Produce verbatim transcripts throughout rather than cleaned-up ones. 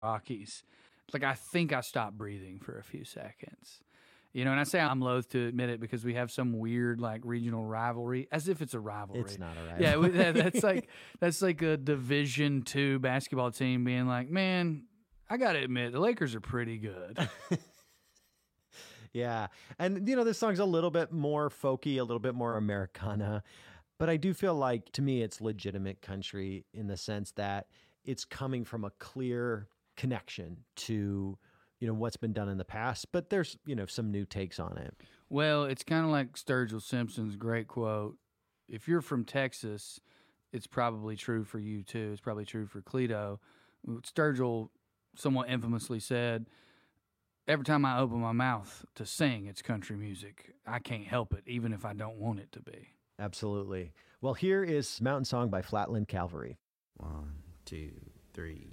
Rockies, like I think I stopped breathing for a few seconds. You know, and I say I'm loath to admit it because we have some weird like regional rivalry, as if it's a rivalry. It's not a rivalry. Yeah, we, that, that's like that's like a Division Two basketball team being like, man, I got to admit the Lakers are pretty good. Yeah, and you know this song's a little bit more folky, a little bit more Americana, but I do feel like to me it's legitimate country in the sense that it's coming from a clear connection to, you know, what's been done in the past, but there's, you know, some new takes on it. Well, it's kind of like Sturgill Simpson's great quote. If you're from Texas, it's probably true for you too. It's probably true for Cleto. Sturgill somewhat infamously said, every time I open my mouth to sing, it's country music. I can't help it, even if I don't want it to be. Absolutely. Well, here is Mountain Song by Flatland Cavalry. One, two, three.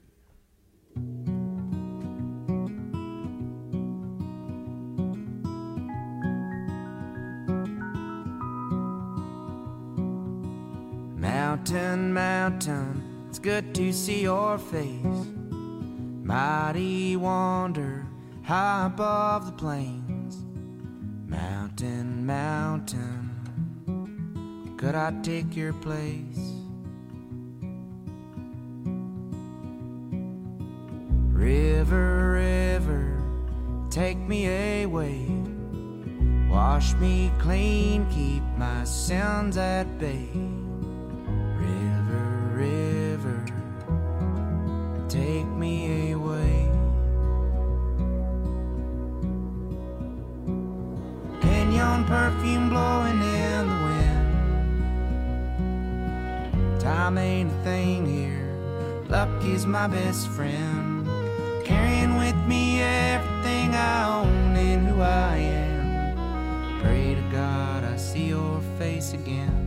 Mountain, mountain, it's good to see your face. Mighty wonder, high above the plains. Mountain, mountain, could I take your place? River, river, take me away. Wash me clean, keep my sins at bay. River, river, take me away. Canyon perfume blowing in the wind. Time ain't a thing here, luck is my best friend. Carrying with me everything I own and who I am. Pray to God I see your face again.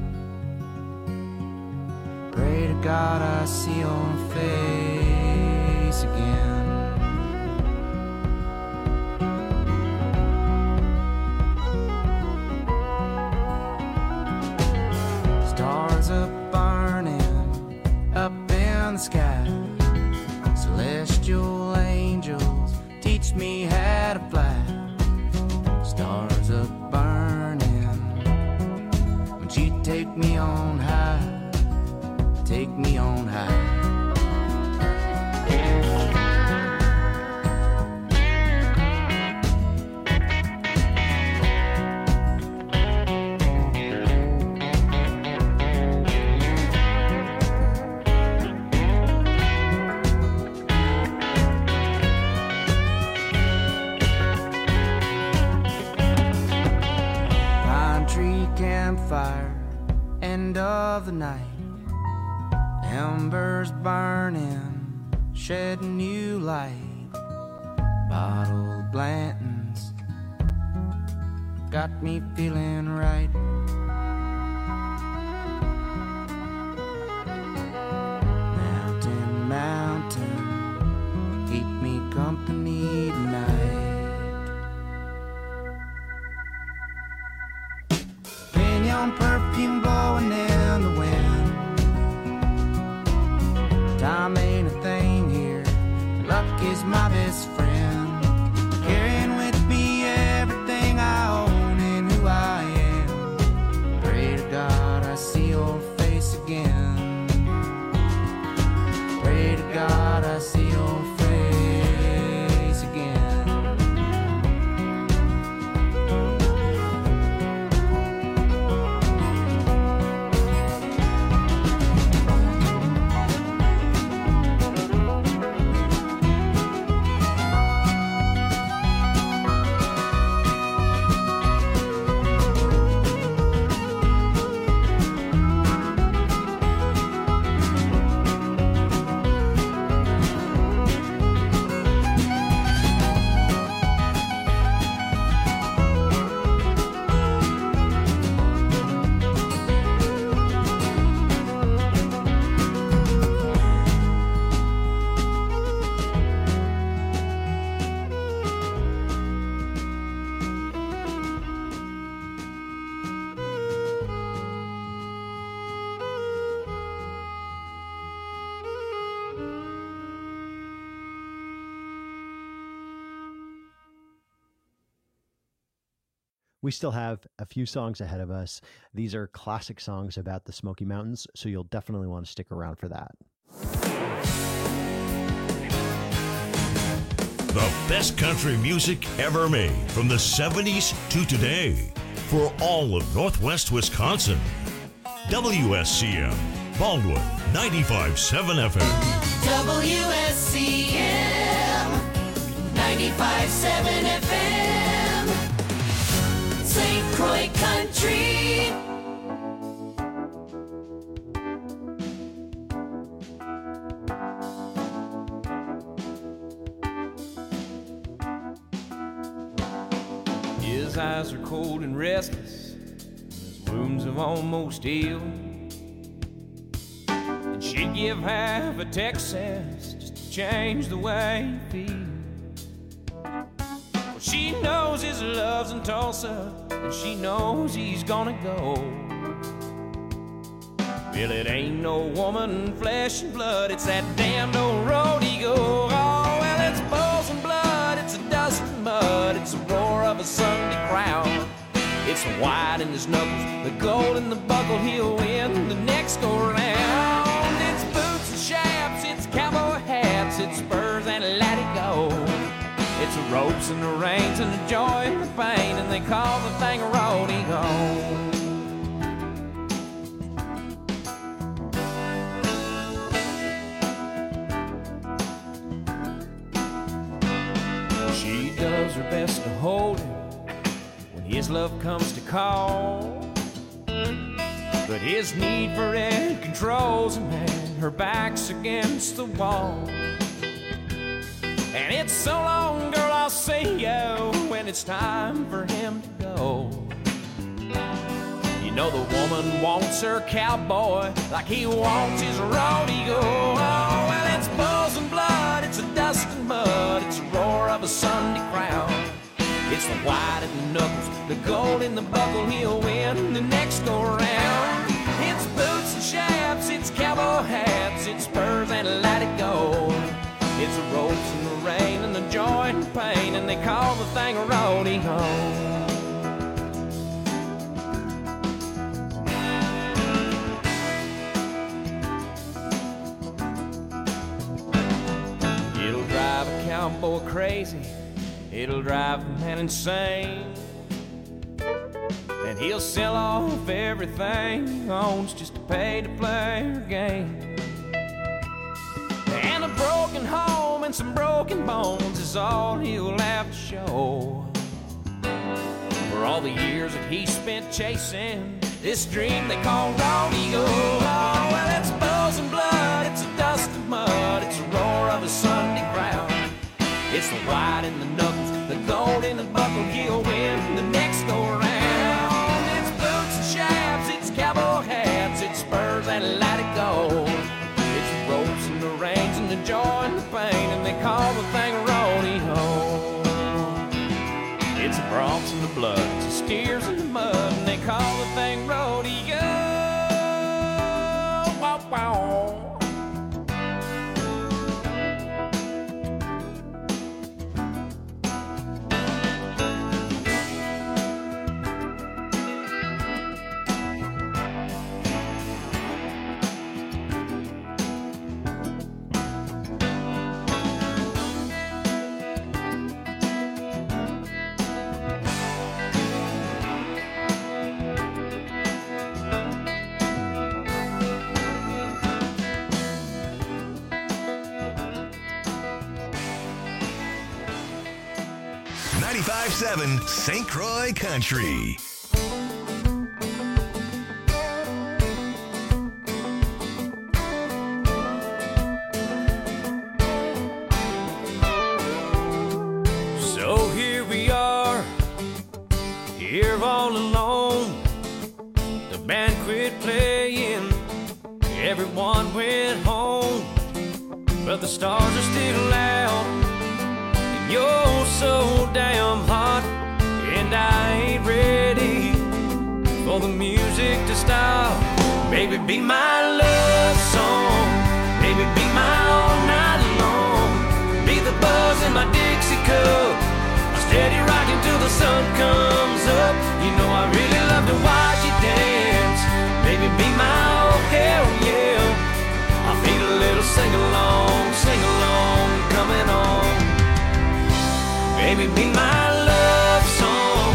Pray to God I see your face again. Stars are burning up in the sky. Celestial angels teach me how to fly. Stars are burning, won't you take me on high? Take me on high. Pine tree campfire, end of the night. Embers burning, shedding new light. Bottled Blanton's got me feeling right. Mountain, mountain, keep me company tonight. Pinyon perfume blowing in the wind. Time ain't a thing here, luck is my best friend. Carrying with me everything I own and who I am. Pray to God I see your face again. Pray to God I see your face again. We still have a few songs ahead of us. These are classic songs about the Smoky Mountains, so you'll definitely want to stick around for that. The best country music ever made from the seventies to today for all of Northwest Wisconsin. W S C M, Baldwin, ninety-five point seven F M. W S C M, ninety-five point seven F M, Saint Croix Country. His eyes are cold and restless, his wounds have almost healed. And she'd give half a Texas just to change the way he feels. Well, she knows his love's in Tulsa, and she knows he's gonna go. Well, it ain't no woman, flesh and blood, it's that damned old road he go. Oh, well, it's bulls and blood, it's a dust and mud, it's the roar of a Sunday crowd. It's the white in his knuckles, the gold in the buckle, he'll win the next go round. It's boots and chaps, it's cowboy hats, it's spurs and let it go. It's the ropes and the reins and the joy and the pain, and they call the thing a rodeo. She does her best to hold him when his love comes to call, but his need for it controls him, and her back's against the wall. And it's so long, girl, I'll see you when it's time for him to go. You know the woman wants her cowboy like he wants his rodeo. Oh, well, it's bulls and blood, it's a dust and mud, it's the roar of a Sunday crowd. It's the white in the knuckles, the gold in the buckle, he'll win the next go round. It's boots and chaps, it's cowboy hats, it's spurs and let it go. It's the ropes and the rain and the joy and the pain, and they call the thing a rodeo. It'll drive a cowboy crazy, it'll drive a man insane, and he'll sell off everything he owns just to pay to play her game. And a broken home and some broken bones is all he'll have to show for all the years that he spent chasing this dream they call rodeo. Oh, well, it's bulls and blood, it's a dust and mud, it's the roar of a Sunday crowd. It's the white in the knuckles, the gold in the buckle, he'll win the next go round. It's boots and chaps, it's cowboy hats, it's spurs and let it go. It's the ropes and the reins and the joy and the pain, and they call the thing a rodeo. It's the broncs and the blood, it's the steers and the mud, and they call the thing rodeo. Wow, wow. ninety-five point seven Saint Croix Country. So here we are, here all alone. The band quit playing, everyone went home, but the stars are still out, and you're so damn hot, and I ain't ready for the music to stop. Baby, be my love song, baby, be my all night long, be the buzz in my Dixie cup, steady rocking till the sun comes up. Baby, be my love song.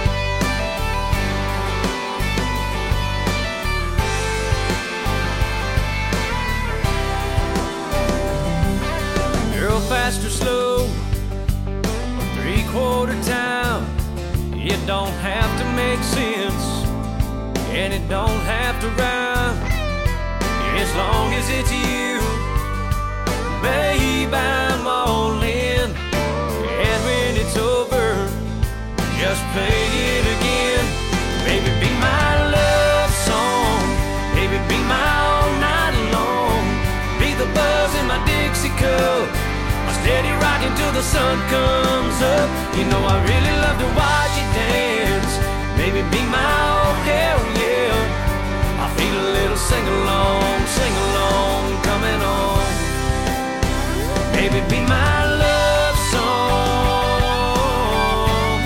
Girl, fast or slow, three-quarter time, it don't have to make sense, and it don't have to rhyme, as long as it's you. Babe, I'm all in, and when it's over, just play it again. Baby, be my love song. Baby, be my all night long. Be the buzz in my Dixie cup, my steady rockin' till the sun comes up. You know I really love to watch you dance. Baby, be my all hell yeah. I feel a little sing-along, sing-along coming on. Baby, be my love song.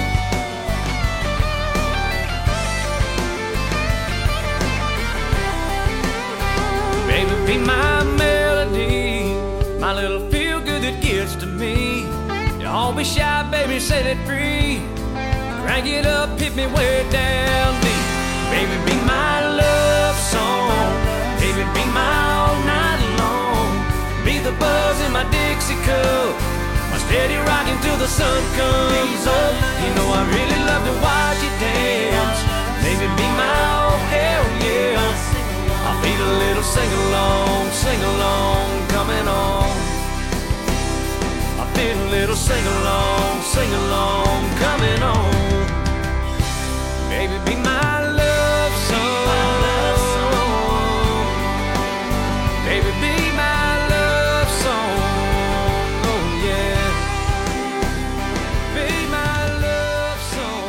Baby, be my melody, my little feel-good that gets to me. Don't be shy, baby, set it free. Crank it up, hit me way down deep. Baby, be my love song. Baby, be my all night long. Be the buzz in my Dixie cup, my steady rockin' till the sun comes up. You know I really love to watch you dance. Baby, be my all hell yeah. I feel a little sing-along, sing-along coming on. I feel a little sing-along, sing-along coming on. Baby, be my love song. Baby, be my love song. Oh yeah. Be my love song.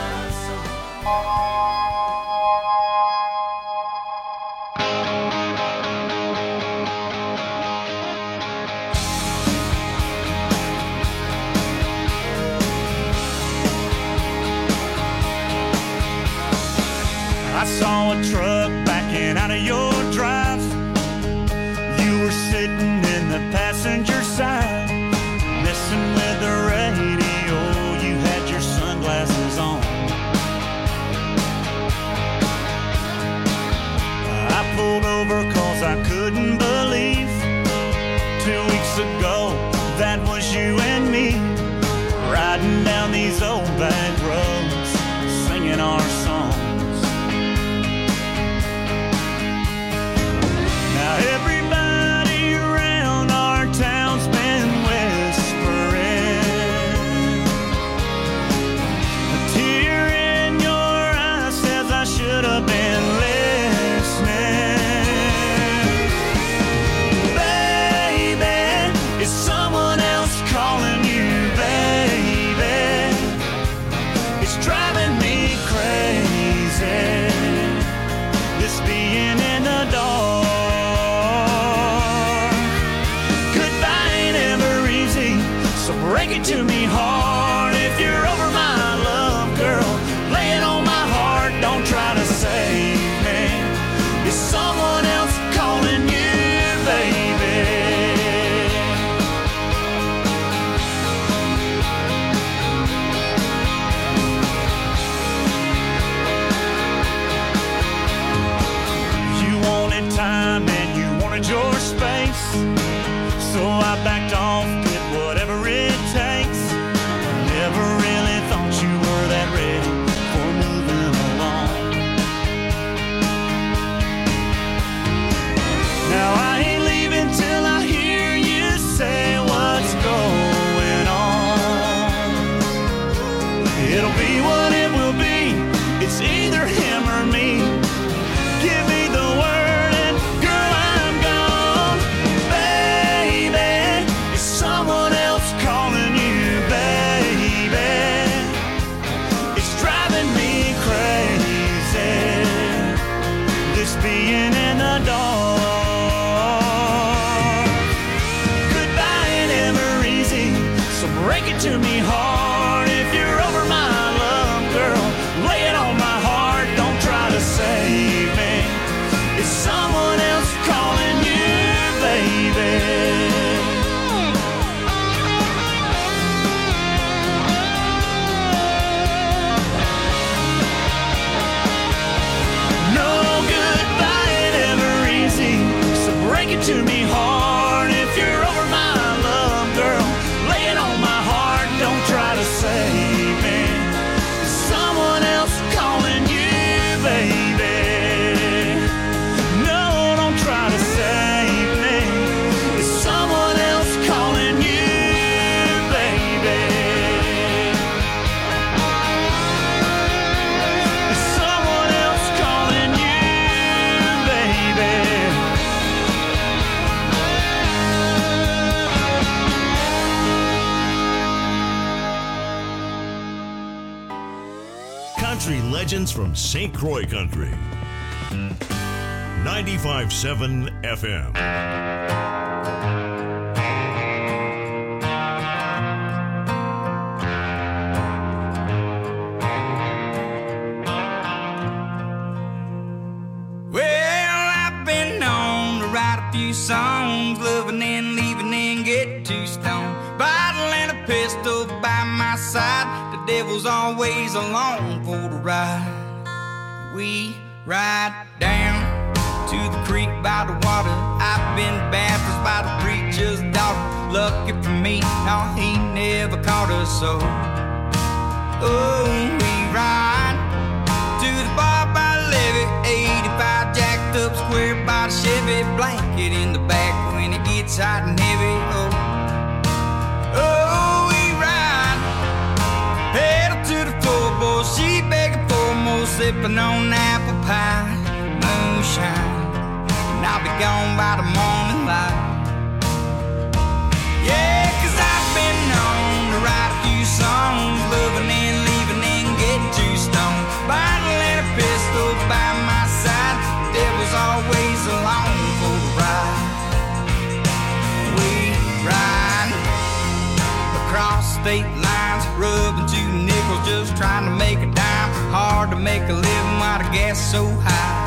I saw a truck backing out of your drive. You were sitting in the passenger side, messing with the radio. You had your sunglasses on. I pulled over cause I couldn't believe two weeks ago that was you and me, riding down these old back roads, singing our songs. Now everybody around our town's been whispering. A tear in your eye says I should have been listening. Baby, is someone else calling you, baby? It's driving me crazy, this being in the dark. Break it to me hard if you're over my love, girl. Lay it on my heart, don't try to save me. Is someone else calling you, baby? You wanted time and you wanted your space, so I backed off, did whatever it takes. Never really thought you were that ready for moving along. Now I ain't leaving till I hear you say what's going on. It'll be what it will be, it's either him or me. Give me the word and girl, I'm gone. Baby, is someone else calling you, baby? It's driving me crazy, this being in the dark. Goodbye ain't ever easy, so break it to me hard if you're over my love, girl. Lay it on my heart, don't try to save me. Is someone else calling you, baby? country legends from Saint Croix Country. ninety-five point seven F M. Songs, loving and leaving and get too stoned. Bottle and a pistol by my side. The devil's always along for the ride. We ride down to the creek by the water. I've been baptized by the preacher's daughter. Lucky for me, no, he never caught us so. Oh, we ride to the bar by the levee. eighty-five jacked up square by the Chevy. Blanket in the back when it gets hot and heavy. Oh, oh, we ride pedal to the floorboard. She begging for more, sipping on apple pie, moonshine, and I'll be gone by the morning light. Yeah, 'cause I've been known to write a few songs, loving and leaving and getting too stoned. Bottle and a pistol by my side. The devil's always along for the ride. We ride across state lines, rubbing two nickels, just trying to make a dime. Hard to make a living while the gas is so high.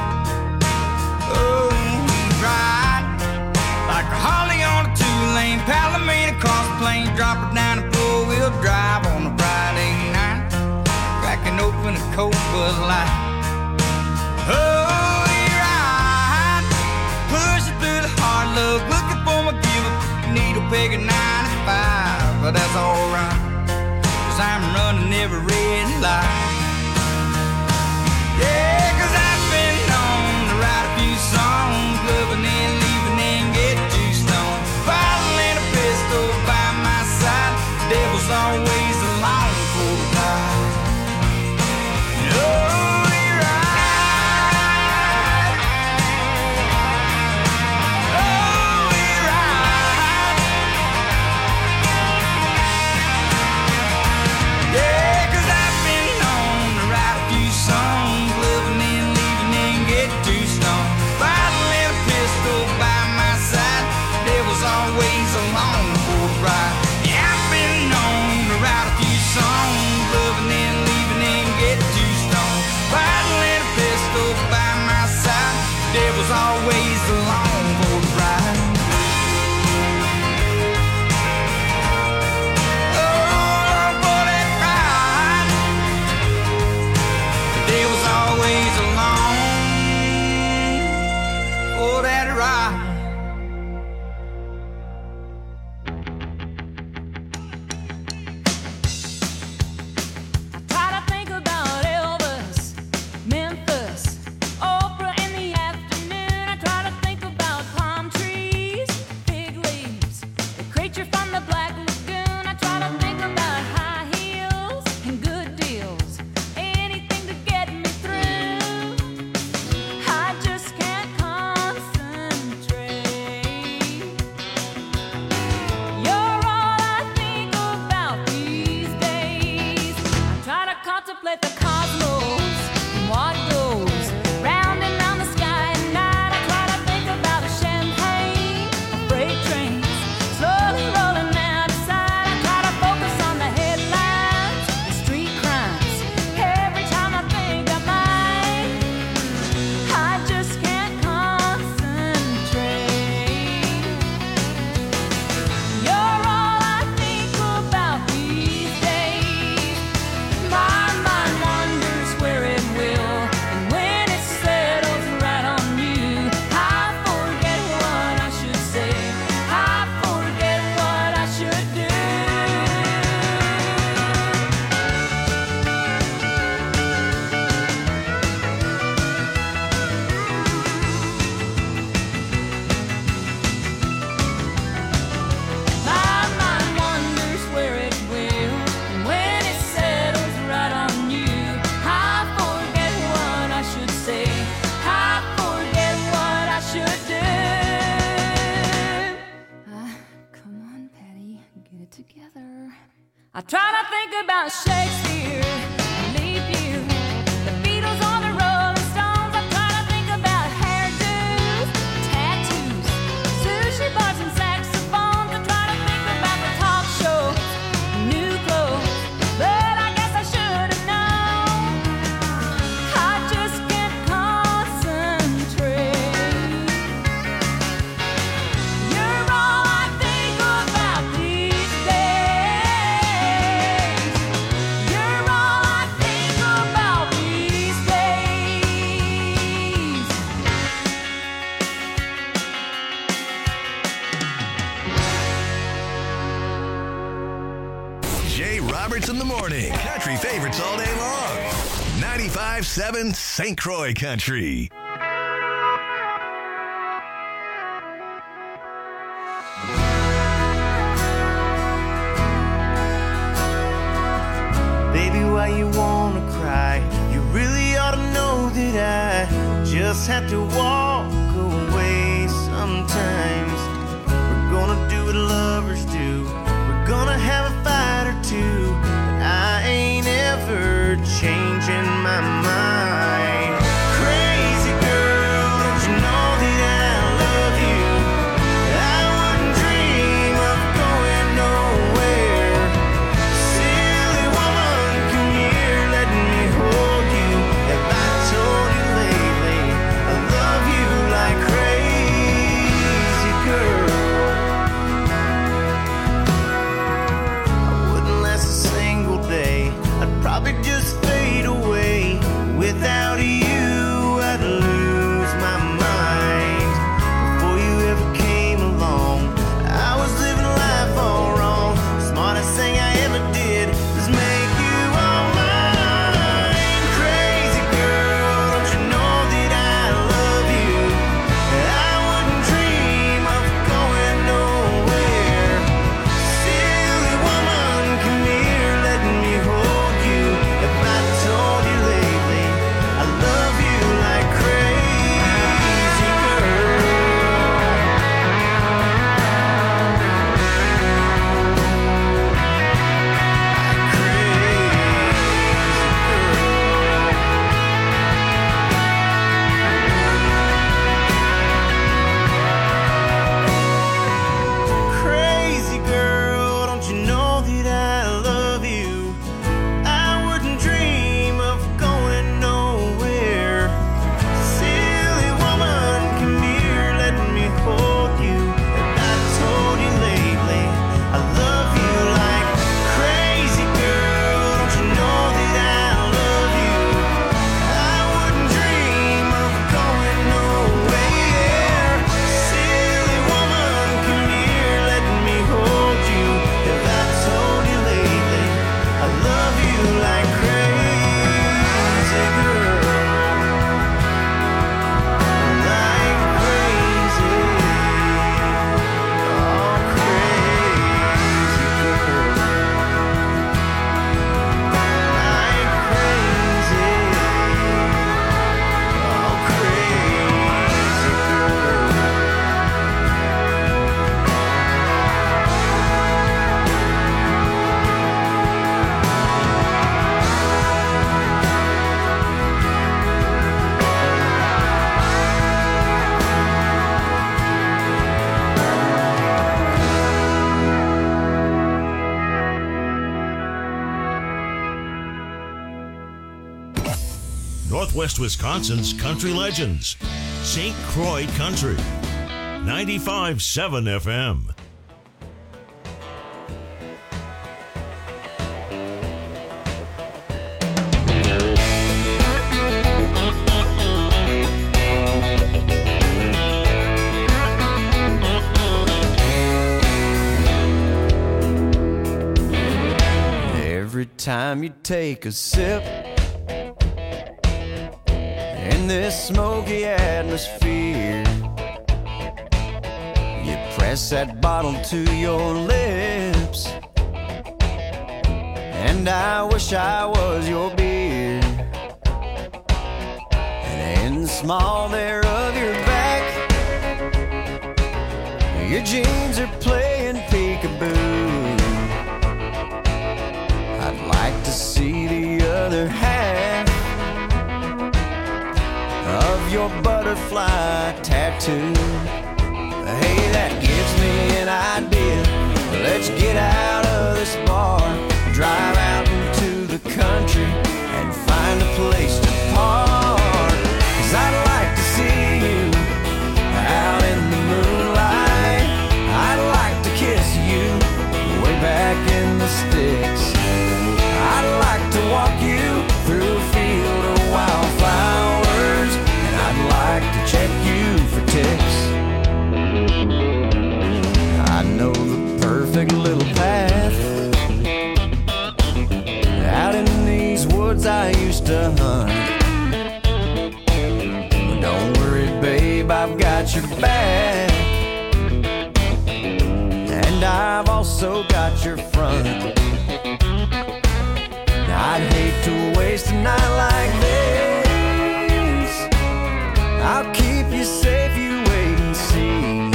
Oh, we ride like a Harley on a two-lane Palomino across the plain, drop it down and four-wheel drive on a Friday night, cracking open a cold Bud Light. Oh, we ride, pushing through the hard luck, looking for my give-up, needle peg at ninety-five, but that's alright, 'cause I'm running every red light. Yeah, 'cause I've been known to write a few songs, loving and leaving and get too stoned. Bottle and a pistol by my side. The devil's always along for the ride. Oh, we ride. Oh, we ride. Yeah, 'cause I've been known to write a few songs, living and leaving and get too stoned. Bottle and a pistol by my side. The devil's always along for the ride. Yeah, I've been known to write a few songs, living and leaving and get too stoned. Bottle and a pistol by my side. The devil's always along for the ride. Oh, for that ride. The devil's always along for that ride. Try to think about Elvis, Memphis, Oprah in the afternoon. I try to think about palm trees, fig leaves, the creature from the Black Lagoon. I try to think about high heels and good deals, anything to get me through. I just can't concentrate. You're all I think about these days. I try to contemplate the cosmos and what goes round and round the sky at night. I try to think about a champagne, freight trains, slowly rolling out of sight. I try to focus on the headlines, the street crimes. Every time I think I might, I just can't concentrate. You're all I think about these days. My mind wanders where it will, and when it settles right on you, I forget what I should say. I forget what I should do. My mind wanders where it will, and when it settles right on you, I forget what I should say. I forget what I should do. Ah, come on, Patty, get it together. I try to think about Shakespeare, leap years, Jay Roberts in the morning. Country favorites all day long. ninety-five seven Saint Croix Country. Baby, why you wanna cry? You really ought to know that I just have to walk away sometimes. We're gonna do what lovers do. We're gonna have a fight or two, but I ain't ever changing my mind. Crazy girl, don't you know that I love you? I wouldn't dream of going nowhere. Silly woman, come here, let me hold you. Have I told you lately I love you like crazy girl? I wouldn't last a single day. I'd probably just fade away. Without you, I'd lose my mind. Before you ever came along, I was living life all wrong. Smartest thing I ever did was make you all mine. Crazy girl, don't you know that I love you? I wouldn't dream of going nowhere. Silly woman, come here, let me hold you. If I told you lately I love you like crazy girl. Crazy girl, don't you know that I love you? I wouldn't dream of going nowhere. Silly woman, come here, let me hold you. If I told you lately I love you like crazy girl, don't you know that I love you? I wouldn't dream of going nowhere. Silly woman, come here, let me hold you. If I told you lately I love you like crazy girl, like crazy, oh crazy girl, like crazy, oh crazy girl. Northwest Wisconsin's country legends. Saint Croix Country. ninety-five seven F M. Every time you take a sip in this smoky atmosphere, you press that bottle to your lips, and I wish I was your beer. And in the small there of your back, your jeans are playing peekaboo. I'd like to see the other half of your butterfly tattoo. Hey, that gives me an idea. Let's get out of this bar, drive out into the country, and find a place to park. 'Cause I'd like to see you out in the moonlight. I'd like to kiss you way back in the sticks. I'd like to walk you through a field of wildflowers, and I'd like to check you for ticks. I know the perfect little path to hunt. But don't worry, babe, I've got your back. And I've also got your front. Now, I'd hate to waste a night like this. I'll keep you safe, you wait and see.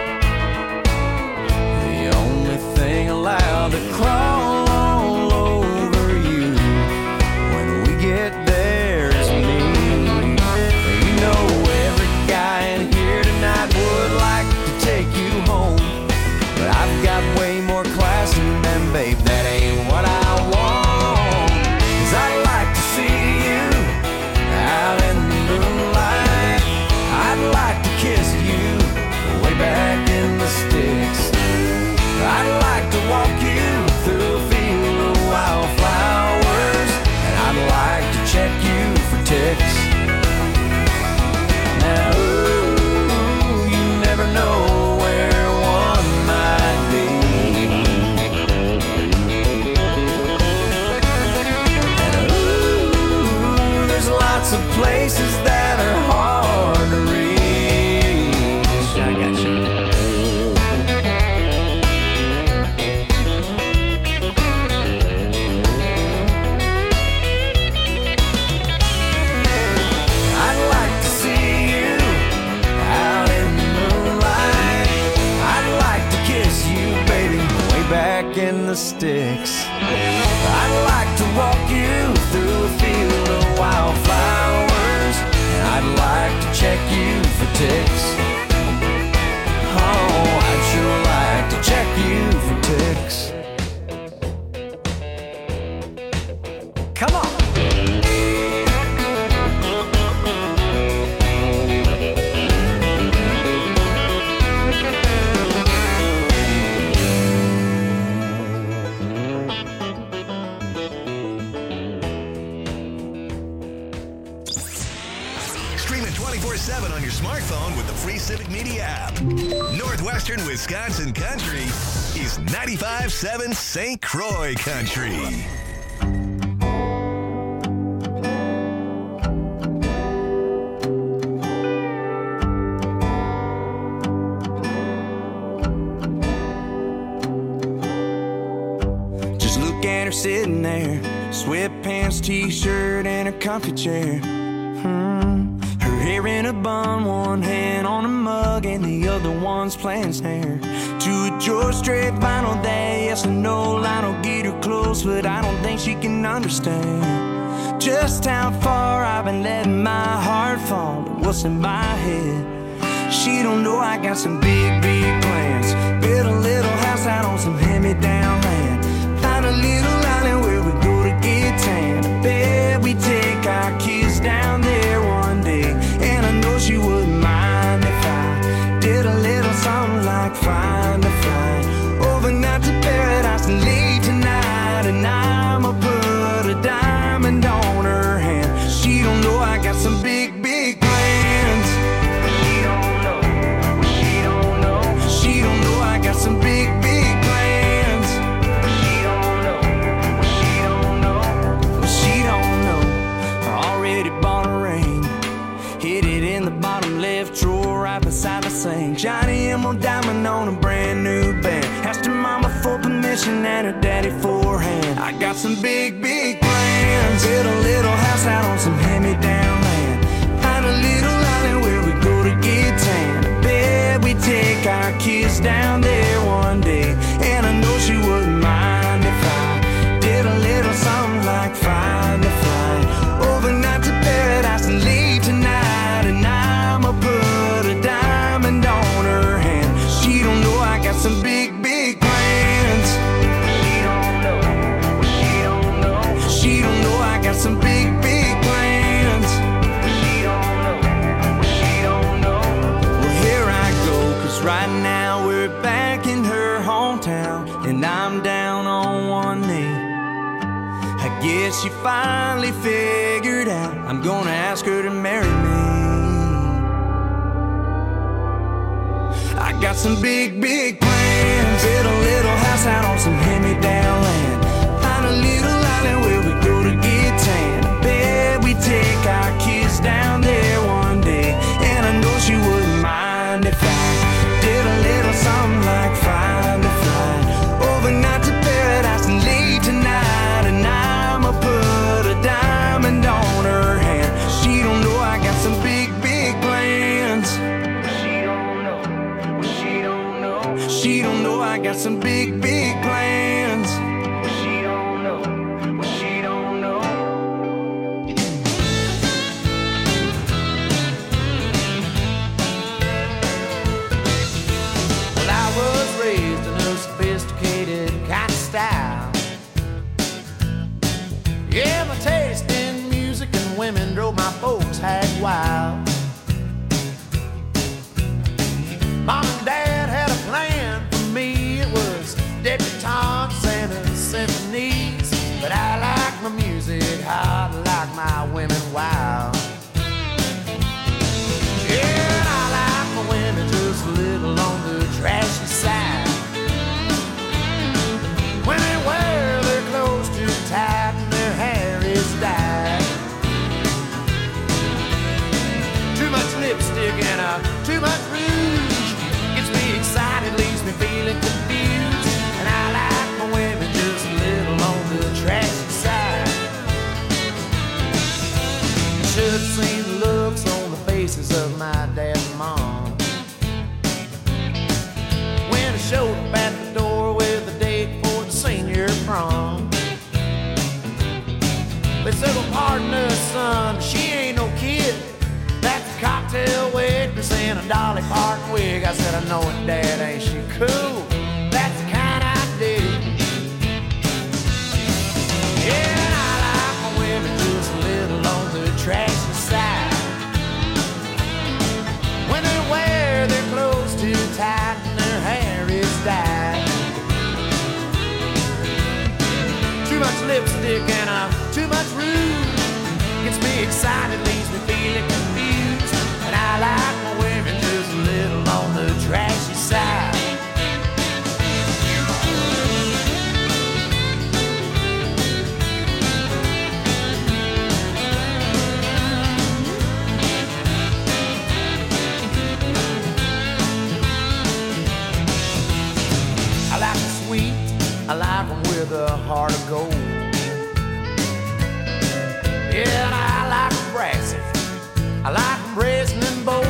The only thing allowed to crawl all over you when we get there is me. You know every guy in here tonight would like to take you home, but I've got way more class in them, babe, that ain't what I want. 'Cause I'd like to see you out in the moonlight. I'd like to kiss you way back in the sticks. I'd like to walk you through a field of wildflowers, and I'd like to check you for ticks. Now, ooh, you never know where one might be. And ooh, there's lots of places that are hard to reach. I got you. I'd like to see you out in the moonlight. I'd like to kiss you, baby, way back in the sticks. I'd like to walk you through a field of wildflowers, and I'd like to check you for ticks. Oh, I'd sure like to check you for ticks. Come on. Streaming twenty-four seven on your smartphone with the free Civic Media app. Northwestern Wisconsin Country is ninety-five seven Saint Croix Country. Just look at her sitting there, sweatpants, t-shirt, and a comfy chair. Hmm. Her hair in a bun, one hand on a mug, and the other one's playing snare. To a George Strait vinyl day, yes or no, Lionel get her close, but I don't think she can understand just how far I've been letting my heart fall, but what's in my head. She don't know I got some big, big plans. Build a little house out on some hand-me-down land. Find a little island where we go to get tan. I bet we take our kids down there one day, and I know she wouldn't mind if I did a little something like find a flight overnight to paradise and leave tonight. And I'ma put a diamond on her hand. She don't know I got some big, big plans. She don't know. She don't know. She don't know I got some big, big plans. She don't know. She don't know. She don't know. I already bought a ring. Hid it in the bottom left drawer right beside the sink. Johnny Emerald diamond on a brand new band. Asked her mama for permission and her daddy for a hand. I got some big, big plans. Build a little house out on some hand-me-down land. Find a little island where we go to get tan. I bet we take our kids down there one day, and I know she wouldn't mind if I did a little something like find a flight overnight to paradise and leave tonight. And I'ma put a diamond on her hand. She don't know I got some big, big plans. She don't know. She don't know. She don't know I got some big, big plans. She don't know. She don't know. Well, here I go, 'cause right now we're back in her hometown, and I'm down on one knee. I guess she finally figured out I'm gonna ask her to marry me. I got some big, big plans. Build a little house out on some hand-me-down land. Find a little island where we go to get tan. I bet got some big, big plans. What she don't know, what she don't know. Well, I was raised in a sophisticated kind of style. Yeah, my taste in music and women drove my folks hag wild. Mom and Dad had a plan for me. It was debutantes and symphonies. But I like my music hot, I like my women wild. Yeah, and I like my women just a little on the trashy side. When they wear their clothes too tight and their hair is dyed. Too much lipstick and uh, too much rouge. Gets me excited, leaves me feeling confused. And I like my women just a little on the trashy side. Should have seen the looks on the faces of my dad and mom when I showed up at the door with a date for the senior prom. They said, well, pardon us, son, she ain't no kid. That's a cocktail waitress in a Dolly Parton wig. I said, I know it, Dad, ain't she cool? That's the kind I dig. Yeah, and I like my women just a little on the trashy side. When they wear their clothes too tight and their hair is dyed. Too much lipstick and uh, too much rouge. Gets me excited, leaves me feeling confused. And I like my women just a little on the trashy side. I like them sweet, I like them with a heart of gold. Yeah, and I like them brassy, I like them brazen and bold.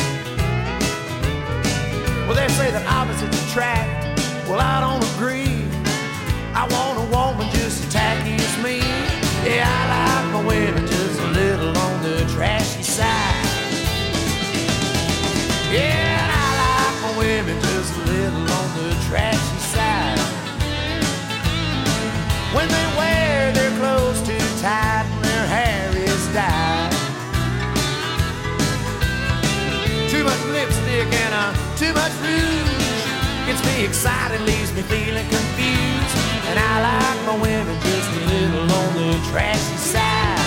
Well, they say that opposites attract, well, I don't agree. I want a woman just as tacky as me. Yeah, I like my women just a little on the trashy side. Yeah, and I like my women just a little on the trashy side. When they wear their clothes too tight and their hair is dyed. Too much lipstick and uh, too much rouge. Gets me excited, leaves me feeling confused. And I like my women just a little on the trashy side.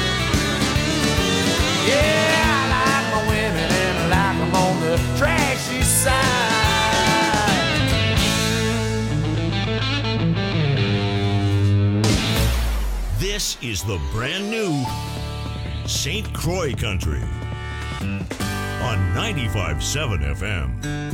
Yeah, I like my women and I like them on the trashy side. This is the brand new Saint Croix Country on ninety-five point seven F M.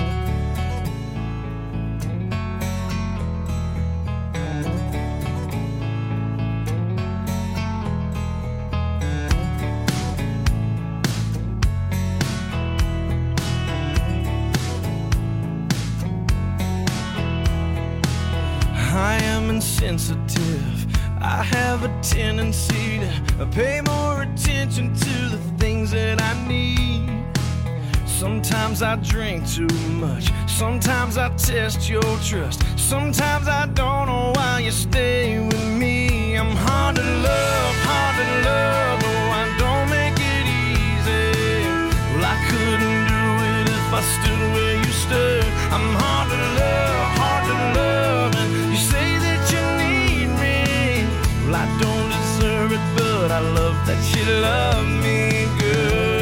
I am insensitive. I have a tendency to pay more attention to the things that I need. Sometimes I drink too much. Sometimes I test your trust. Sometimes I don't know why you stay with me. I'm hard to love, hard to love. No, I don't make it easy. Well, I couldn't do it if I stood where you stood. I'm hard to love, hard to love. And you say that you need me. Well, I don't deserve it, but I love that you love me good.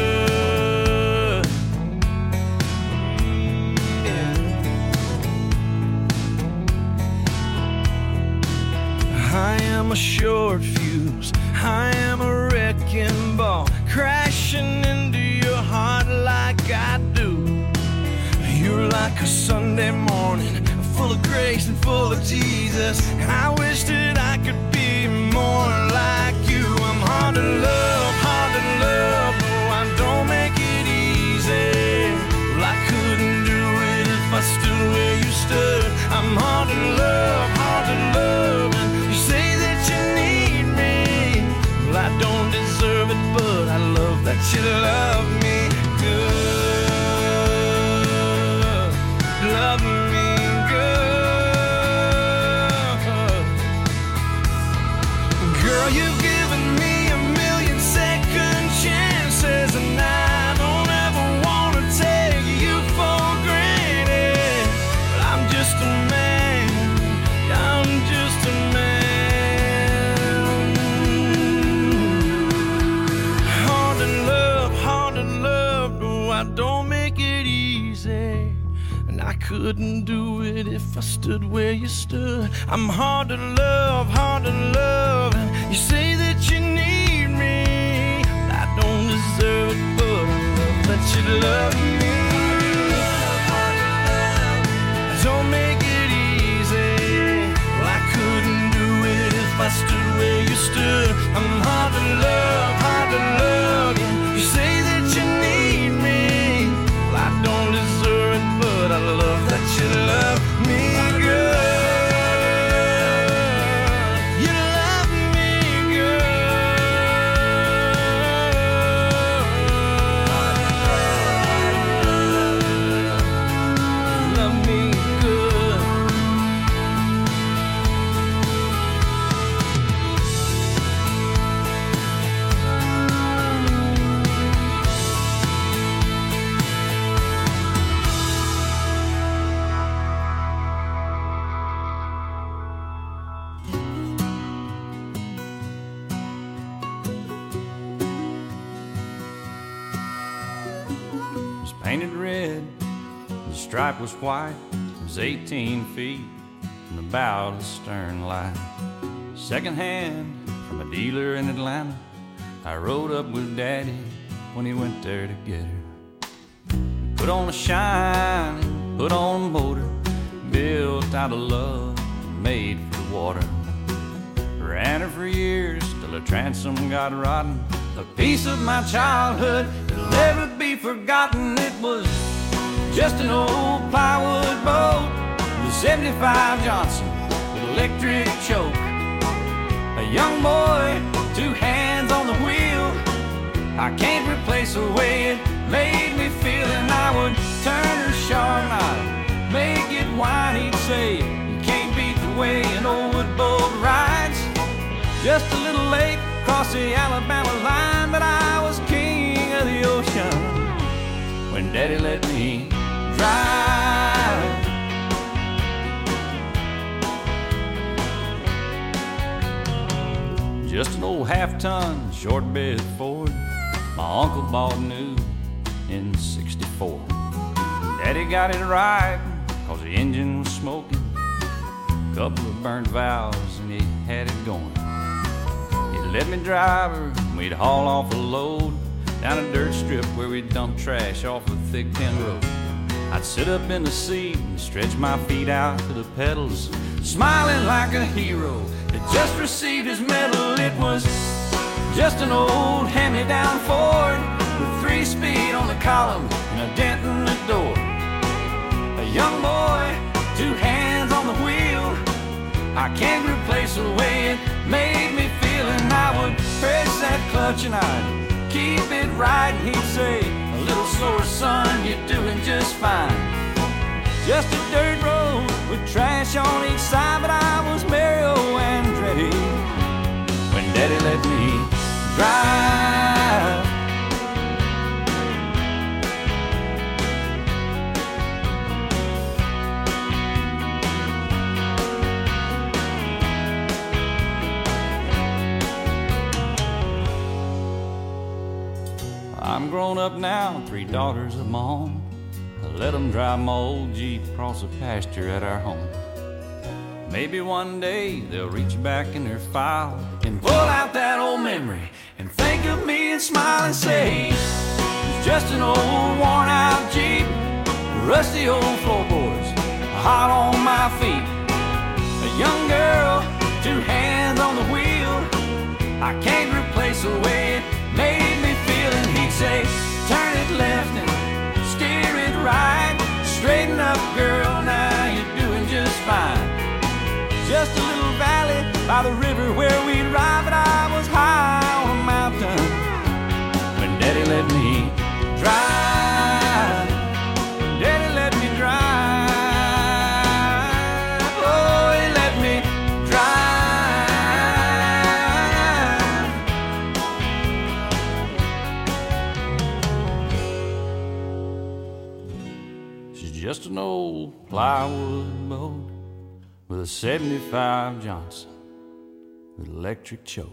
I am a short fuse, I am a wrecking ball, crashing into your heart like I do. You're like a Sunday morning, full of grace and full of Jesus. I wish that I could be more like you. I'm hard to love, hard to love, no, I don't make it easy. Well, I couldn't do it if I stood where you stood. I'm you've given me a million second chances, and I don't ever want to take you for granted. But I'm just a man, I'm just a man. Hard to love, hard to love, no, I don't make it easy. And I couldn't do it if I stood where you stood. I'm hard to love, hard to love. And you say that you need me. I don't deserve it, but I love that you love me. Don't make it easy. Well, I couldn't do it if I stood where you stood. I'm hard to love, hard to love. And you say that you need me. Well, I don't deserve it, but I love that you love me, girl. You love me, girl. Love me good. It was painted red, the stripe was white. It was eighteen feet from the bow to the stern light. Second hand from a dealer in Atlanta. I rode up with Daddy when he went there to get her. Put on a shine, put on a motor, built out of love and made for the water. Ran her for years till her transom got rotten. A piece of my childhood that'll never be forgotten. It was just an old plywood boat with seventy-five Johnson with electric choke. A young boy, two hands on the wheel. I can't replace the way it made me feel. And I would turn her sharp and I'd make it whine. He'd say, you can't beat the way an old wood boat rides. Just a little late across the Alabama line, but I was king of the ocean when Daddy let me drive. Just an old half-ton short bed Ford my uncle bought new in sixty-four. Daddy got it right cause the engine was smoking, couple of burnt valves and he had it going. Let me drive her, and we'd haul off a load down a dirt strip where we'd dump trash off a thick tin road. I'd sit up in the seat and stretch my feet out to the pedals, smiling like a hero that just received his medal. It was just an old hand-me-down Ford with three speed on the column and a dent in the door. A young boy, two hands on the wheel. I can't replace the way it made me feel. And I would press that clutch and I'd keep it right. And he'd say, a little slower, son, you're doing just fine. Just a dirt road with trash on each side, but I was Mario Andretti when Daddy let me drive. I'm grown up now, three daughters of my own. I let them drive my old Jeep across the pasture at our home. Maybe one day they'll reach back in their file and pull out that old memory and think of me and smile and say, it's just an old worn out Jeep, rusty old floorboards, hot on my feet. A young girl, two hands on the wheel. I can't replace the way it made me feel. And he'd say, turn it left and steer it right. Straighten up, girl, now you're doing just fine. Just a little valley by the river where we'd ride, but I was high on a mountain when Daddy let me drive. When Daddy let me drive. Oh, he let me drive. just an old plywood boat with a seventy-five Johnson with electric choke.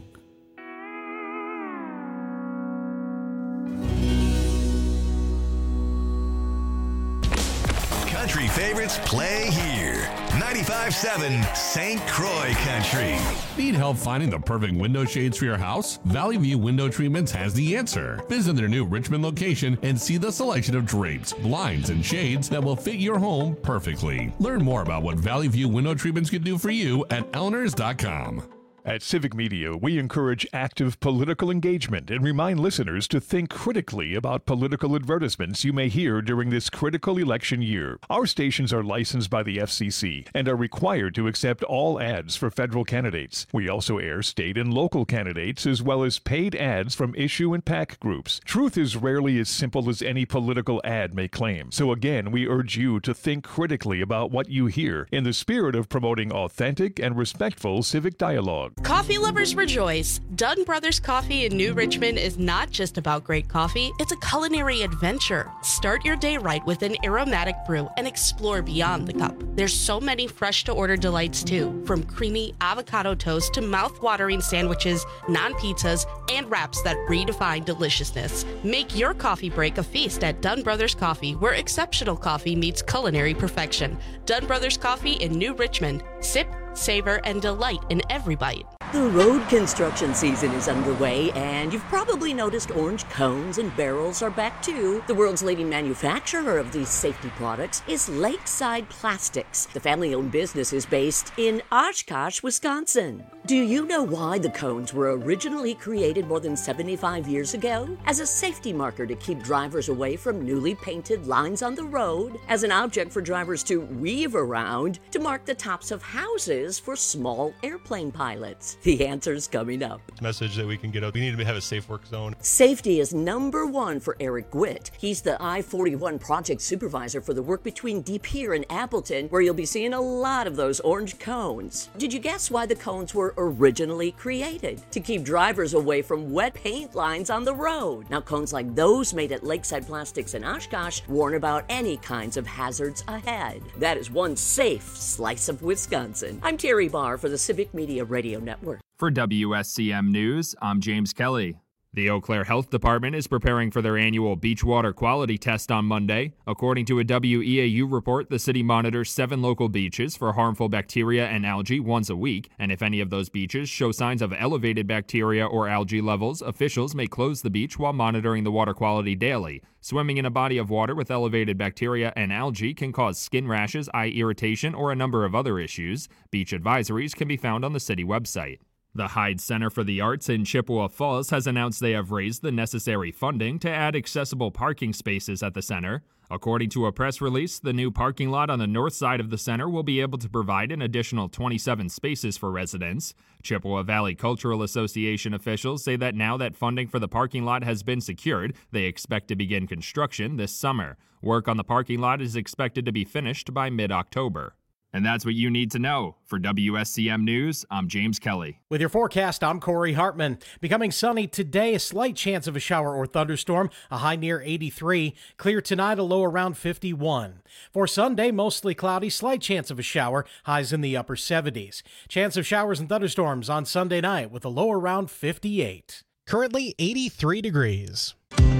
Country favorites play here. ninety-five point seven Saint Croix Country. Need help finding the perfect window shades for your house? Valley View Window Treatments has the answer. Visit their new Richmond location and see the selection of drapes, blinds, and shades that will fit your home perfectly. Learn more about what Valley View Window Treatments can do for you at elinors dot com. At Civic Media, we encourage active political engagement and remind listeners to think critically about political advertisements you may hear during this critical election year. Our stations are licensed by the F C C and are required to accept all ads for federal candidates. We also air state and local candidates as well as paid ads from issue and PAC groups. Truth is rarely as simple as any political ad may claim. So again, we urge you to think critically about what you hear in the spirit of promoting authentic and respectful civic dialogue. Coffee lovers rejoice. Dunn Brothers Coffee in New Richmond is not just about great coffee, it's a culinary adventure. Start your day right with an aromatic brew and explore beyond the cup. There's so many fresh-to-order delights too, from creamy avocado toast to mouth-watering sandwiches, non-pizzas, and wraps that redefine deliciousness. Make your coffee break a feast at Dunn Brothers Coffee, where exceptional coffee meets culinary perfection. Dunn Brothers Coffee in New Richmond. Sip, savor, and delight in every bite. The road construction season is underway, and you've probably noticed orange cones and barrels are back too. The world's leading manufacturer of these safety products is Lakeside Plastics. The family-owned business is based in Oshkosh, Wisconsin. Do you know why the cones were originally created more than seventy-five years ago? As a safety marker to keep drivers away from newly painted lines on the road, as an object for drivers to weave around, to mark the tops of houses for small airplane pilots. The answer's coming up. Message that we can get out. We need to have a safe work zone. Safety is number one for Eric Gwitt. He's the I forty-one project supervisor for the work between De Pere and Appleton, where you'll be seeing a lot of those orange cones. Did you guess why the cones were originally created? To keep drivers away from wet paint lines on the road. Now, cones like those made at Lakeside Plastics in Oshkosh warn about any kinds of hazards ahead. That is one safe slice of Wisconsin. I'm Terry Barr for the Civic Media Radio Network. For W S C M News, I'm James Kelly. The Eau Claire Health Department is preparing for their annual beach water quality test on Monday. According to a W E A U report, the city monitors seven local beaches for harmful bacteria and algae once a week, and if any of those beaches show signs of elevated bacteria or algae levels, officials may close the beach while monitoring the water quality daily. Swimming in a body of water with elevated bacteria and algae can cause skin rashes, eye irritation, or a number of other issues. Beach advisories can be found on the city website. The Hyde Center for the Arts in Chippewa Falls has announced they have raised the necessary funding to add accessible parking spaces at the center. According to a press release, the new parking lot on the north side of the center will be able to provide an additional twenty-seven spaces for residents. Chippewa Valley Cultural Association officials say that now that funding for the parking lot has been secured, they expect to begin construction this summer. Work on the parking lot is expected to be finished by mid-October. And that's what you need to know. For W S C M News, I'm James Kelly. With your forecast, I'm Corey Hartman. Becoming sunny today, a slight chance of a shower or thunderstorm, a high near eighty-three. Clear tonight, a low around fifty-one. For Sunday, mostly cloudy, slight chance of a shower, highs in the upper seventies. Chance of showers and thunderstorms on Sunday night with a low around fifty-eight. Currently eighty-three degrees.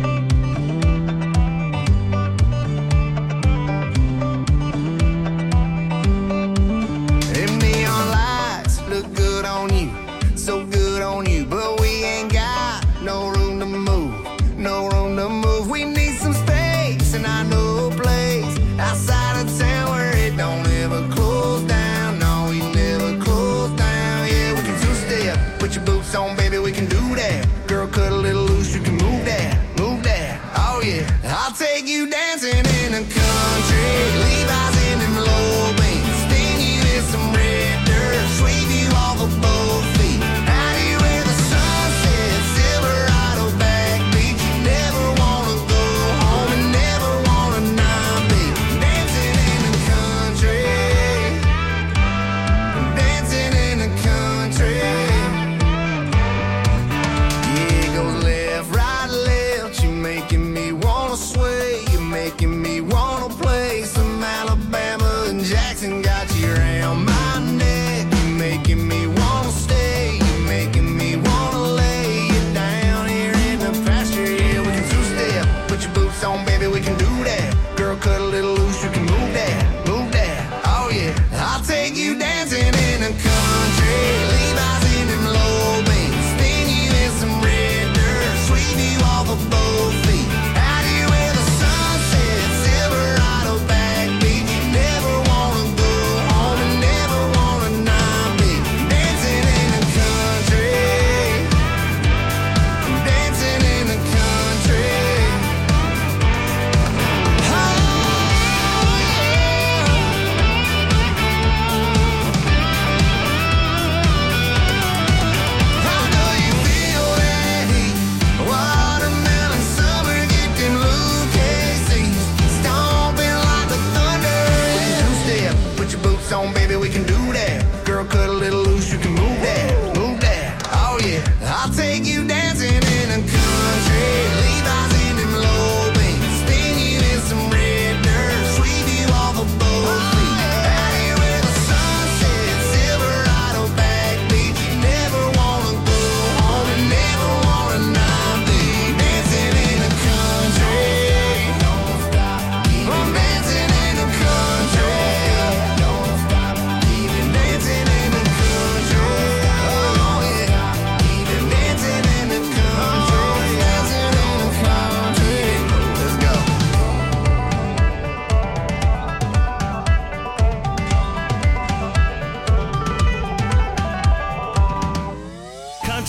Look good on you, so good on you, but we ain't got no room to move, no room to move. We need some space, and I know a place outside of town where it don't ever close down. No, we never close down. Yeah, we can two-step, put your boots on, baby, we can do that. Girl, cut a little loose, you can move that, move that. Oh yeah, I'll take you dancing in the country, Levi's in them low beams, sting you in some red dirt, sweep you off of both feet. Out here where the sun sets, Silverado back beach. You never wanna go home and never wanna not be dancing in the country, dancing in the country.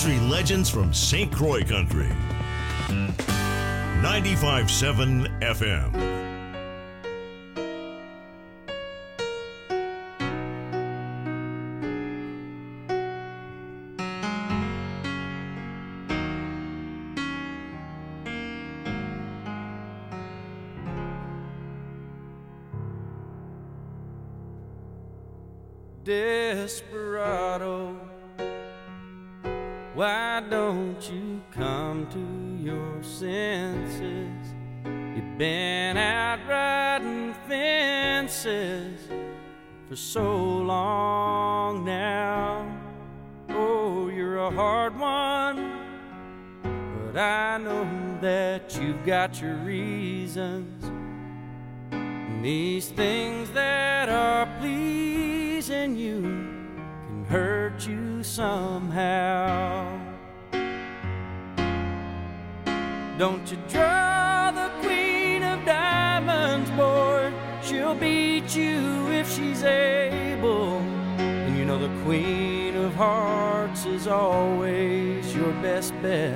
country legends from Saint Croix Country. ninety-five point seven F M. Desperado, why don't you come to your senses? You've been out riding fences for so long now. Oh, you're a hard one, but I know that you've got your reasons. And these things that are pleasing you can hurt you somehow. Don't you draw the queen of diamonds, boy. She'll beat you if she's able. And you know the queen of hearts is always your best bet.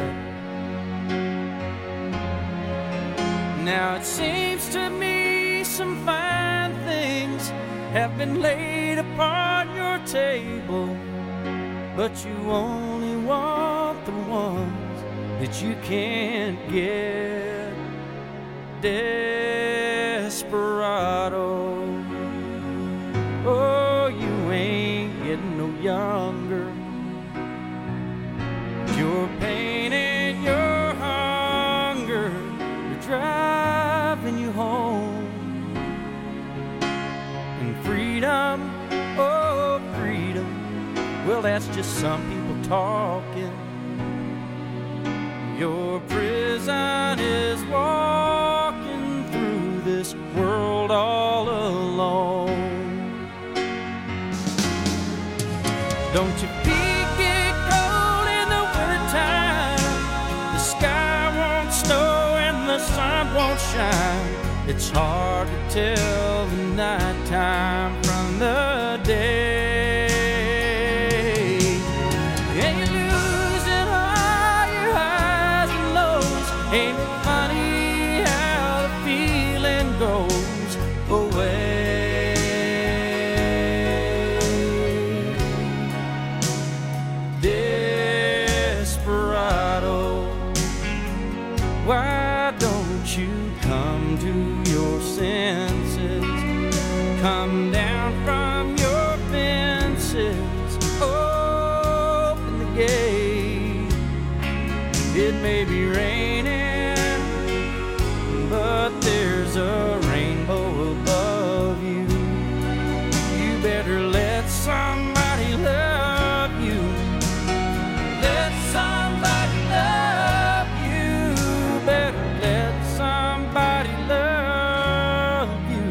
Now it seems to me some fine things have been laid upon your table, but you only want the ones that you can't get. Desperado, oh, you ain't getting no younger. Your pain and your hunger are driving you home. And freedom, oh, freedom, well, that's just some people talking. Your prison is walking through this world all alone. Don't your feet get cold in the wintertime? The sky won't snow and the sun won't shine. It's hard to tell the nighttime from the day. And you're losing all your highs and lows. Ain't it funny how the feeling goes away? Desperado, why don't you come to your senses? Come down from your fences, open the gate. It may be raining, but there's a rainbow above you. You better let somebody love you. Let somebody love you. Better let somebody love you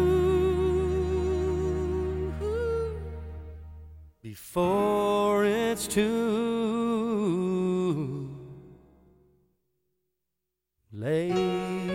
before it's too late.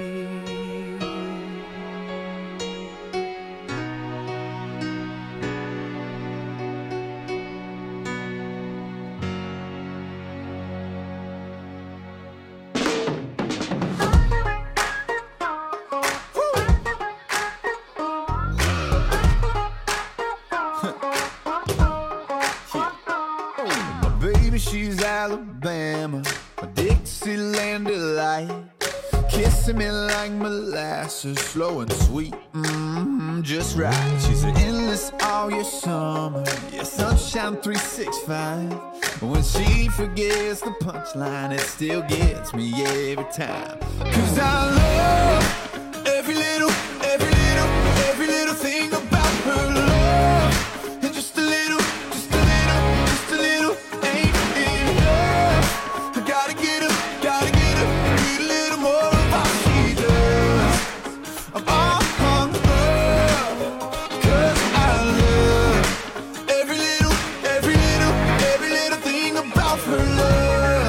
My baby, she's Alabama, a Dixieland delight. Kissing me like molasses, slow and sweet, mm-hmm, just right. She's an endless all year summer, yeah, sunshine three sixty-five. When she forgets the punchline, it still gets me every time. Cause I love every little, every little, every little thing about her love. And just a little, just a little, just a little ain't enough. I gotta get her, gotta get her, need a little more of how she does. I'm all hung up, cause I love every little, every little, every little thing about her love.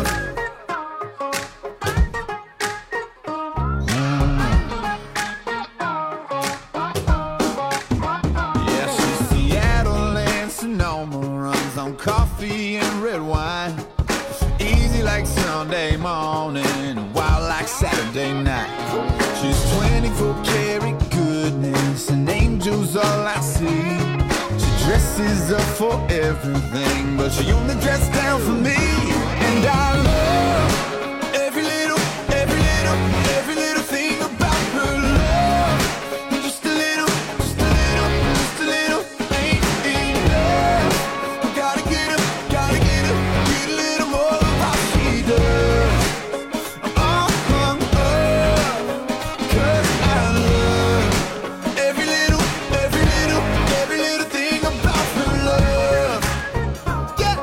Yeah, she's Seattle and Sonoma, runs on coffee and red wine. Easy like Sunday morning, wild like Saturday night. She's twenty-four karat goodness, and angels all I see. She dresses up for everything, but she only dresses down for me. And I love every little, every little, every little thing about her love. Just a little, just a little, just a little ain't enough. Gotta get her, gotta get her, get a little more of what she does. Oh, oh, oh, 'cause I love every little, every little, every little thing about her love. Yeah.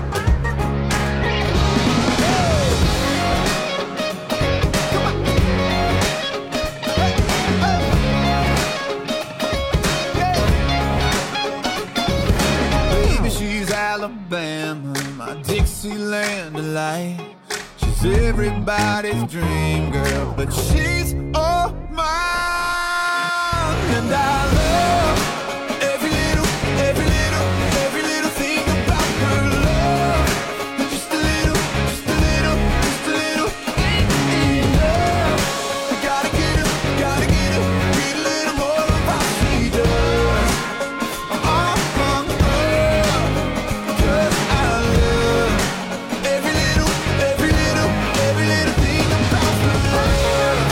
Baby, she's Alabama, my Dixieland delight. She's everybody's dream girl, but she's all mine. And I love every little, every little, every little thing about her love. Just a little, just a little, just a little ain't enough. I gotta get her, gotta get her, get a little more of what she does. Oh, oh, oh, 'cause I love every little, every little, every little thing about her love.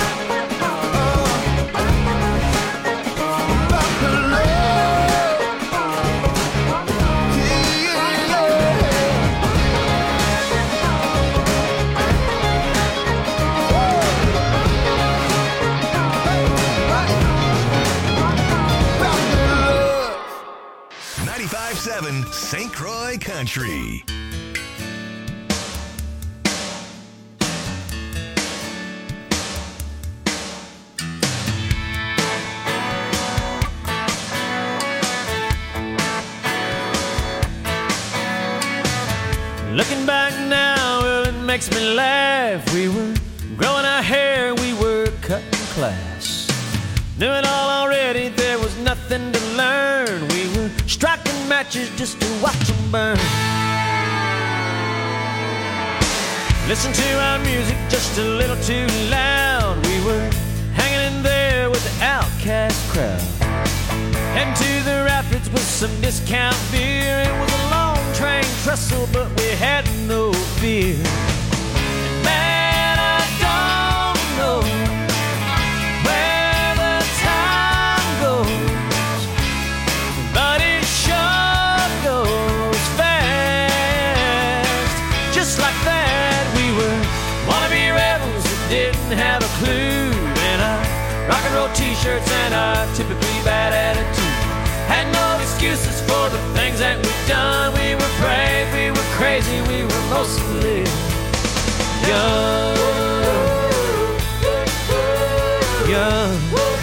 About her love. Yeah, ninety-five point seven Saint Croix Country. Looking back now, well, it makes me laugh. We were growing our hair, we were cutting class. Knew it all already, there was nothing to learn. We were striking matches just to watch them burn. Listen to our music just a little too loud. We were hanging in there with the outcast crowd. Heading to the rapids with some discount beer. It was a long train trestle, but we had no fear. And man, I don't know where the time goes, but it sure goes fast. Just like that, we were wannabe rebels that didn't have a clue. And our rock and roll t-shirts and our typically bad attitude had no excuses for the things that we've done. We were brave, we were crazy, we were mostly young. Young.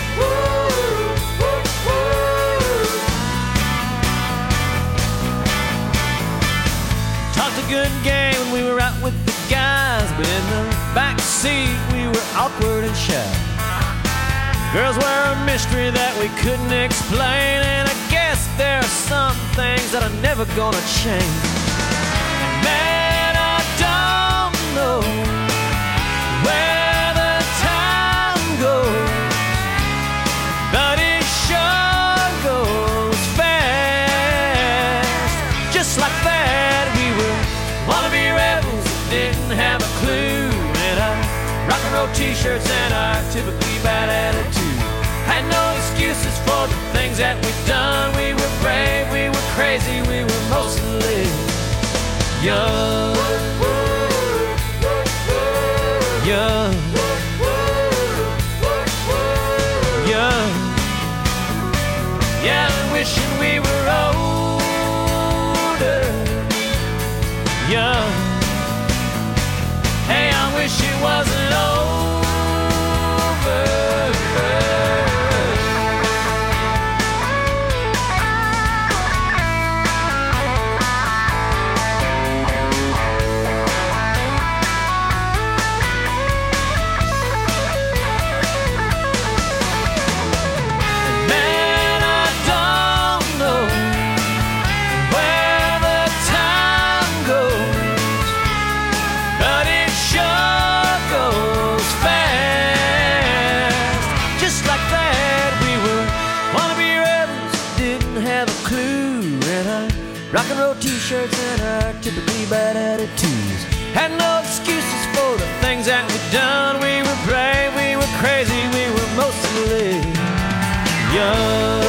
Talked a good game when we were out with the guys, but in the back seat we were awkward and shy. Girls were a mystery that we couldn't explain, and I guess there are some things that are never gonna change. And man, I don't know where the time goes, but it sure goes fast. Just like that, we were wannabe rebels that didn't have a clue. And our rock and roll t-shirts and our typically bad attitude had no excuses for the things that we've done. We were brave, we were crazy, we were mostly young. Young. Young. Yeah, I'm wishing we were older. Young. Hey, I wish it wasn't over. rock and roll t-shirts and our typically bad attitudes. Had no excuses for the things that we'd done. We were brave, we were crazy, we were mostly young.